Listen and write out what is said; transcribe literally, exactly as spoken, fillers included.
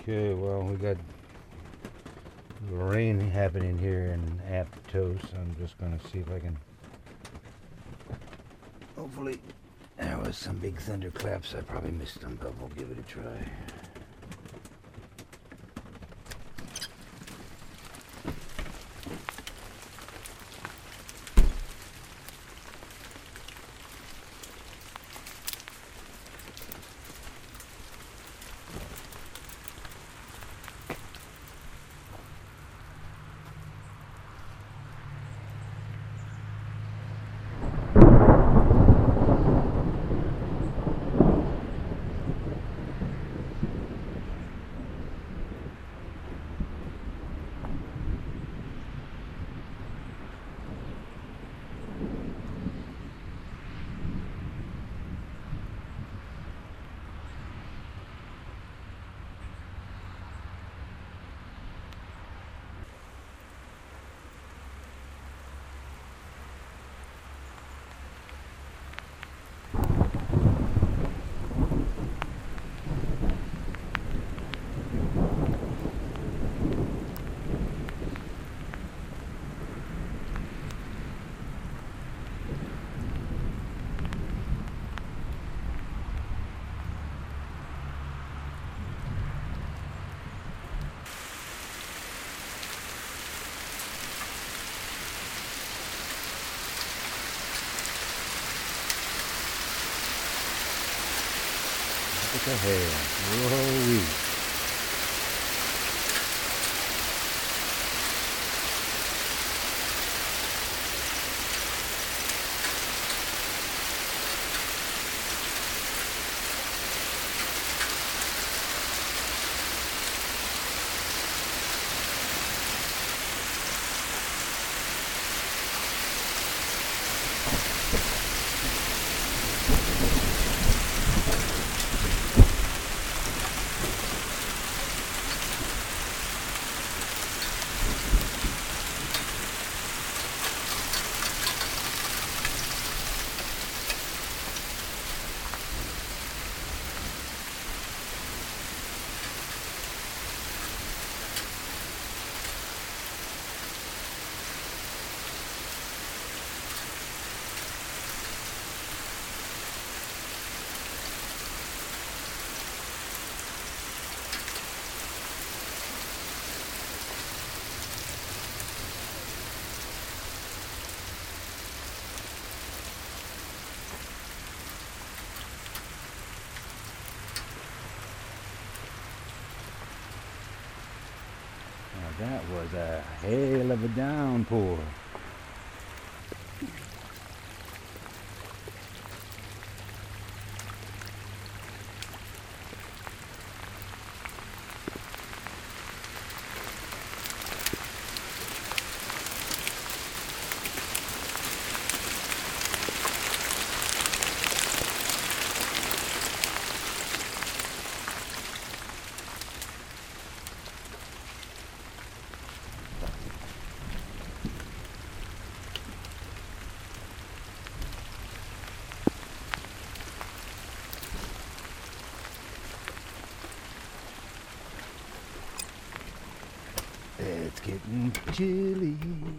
Okay, well, we got rain happening here in Aptos. I'm just going to see if I can. Hopefully, there was some big thunderclaps. I probably missed them, but we'll give it a try. What the hell? Whoa-wee. Now that was a hell of a downpour. It's getting chilly.